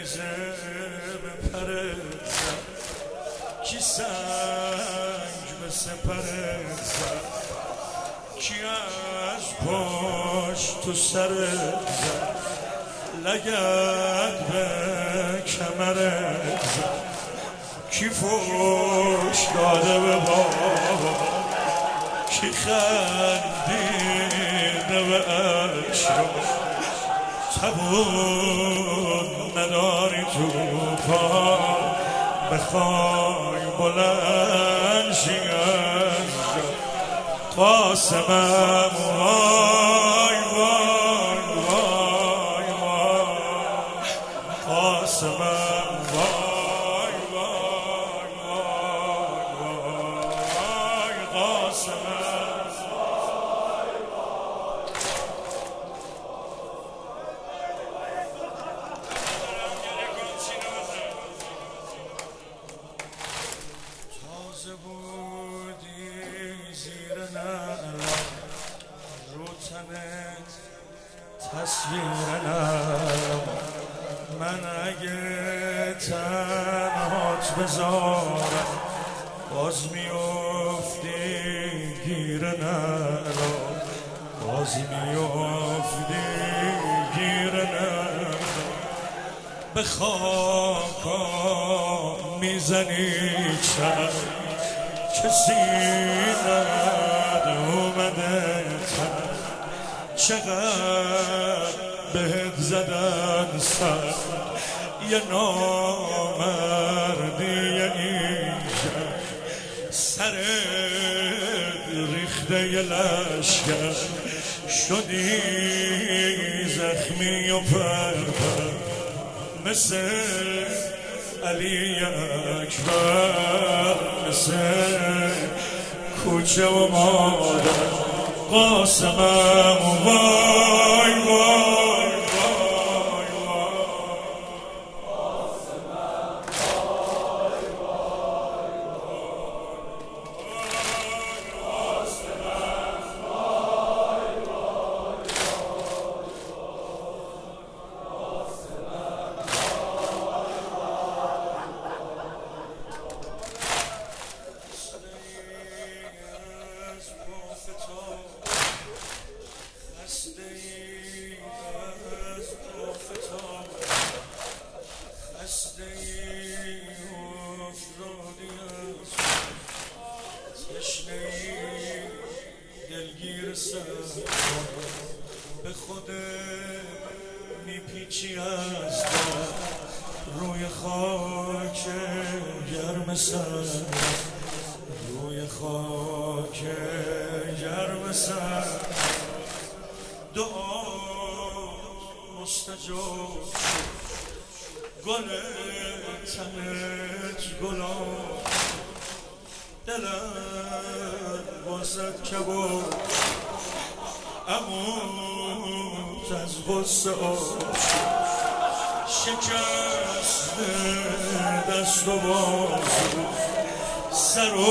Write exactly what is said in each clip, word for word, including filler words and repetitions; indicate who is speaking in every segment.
Speaker 1: نیزه به پره زد، کی سنگ به سپره زد، کی از پشت تو سره زد، لگد به کمره زد، کی فوش داده به بابا، کی خندیده به عشق، تبون نداری تو پا، بخوای بلند شی از جا. قاسمم وای وای وای وای، قاسمم وای وای وای وای، قاسمم بودی زیر نرم رو تنت تصویر نرم، من اگه تنهات بذارم باز میافتی گیر نرم، باز میافتی گیر نرم، به خاکا میزنی چرا کسی ند اومده تر، چقدر بهت زدن سر، یه نامردی اینجا، سرت ریخته یه لشکر، شدی زخمی و پرپر، مثل علی اکبر، مثل کوچه و مادر. قاسمم وای وای وای وای، قاسمم وای وای وای، قاسمم وای وای دلگیر سر به خود میپیچی از در، روی خاک گرم سر، روی خاک گرم سر، دعا مستجاب شد، گل تنت گلاب، دلم واسد کباب، اموت از غصه آب شد، شکست دست و بازو، سر و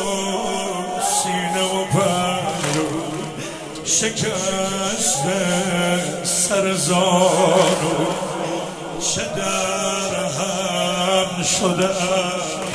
Speaker 1: سینه و پهلو، شکست سر زانو، چه در هم شده